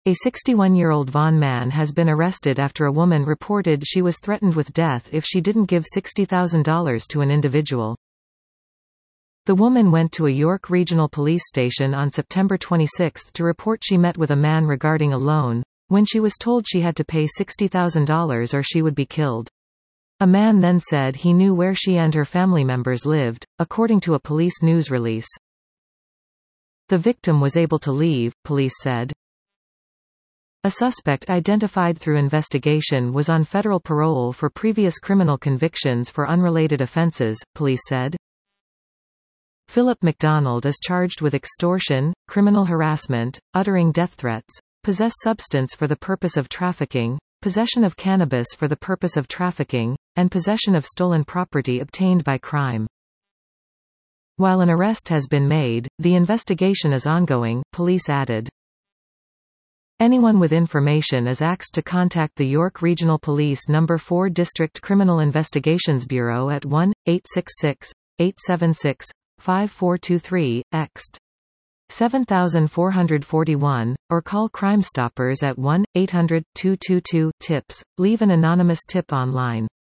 A 61-year-old Vaughan man has been arrested after a woman reported she was threatened with death if she didn't give $60,000 to an individual. The woman went to a York Regional Police station on September 26 to report she met with a man regarding a loan, when she was told she had to pay $60,000 or she would be killed. A man then said he knew where she and her family members lived, according to a police news release. The victim was able to leave, police said. A suspect identified through investigation was on federal parole for previous criminal convictions for unrelated offenses, police said. Philip McDonald is charged with extortion, criminal harassment, uttering death threats, possess substance for the purpose of trafficking, possession of cannabis for the purpose of trafficking, and possession of stolen property obtained by crime. While an arrest has been made, the investigation is ongoing, police added. Anyone with information is asked to contact the York Regional Police No. 4 District Criminal Investigations Bureau at 1-866-876-5423, ext. 7441, or call Crime Stoppers at 1-800-222-TIPS, leave an anonymous tip online.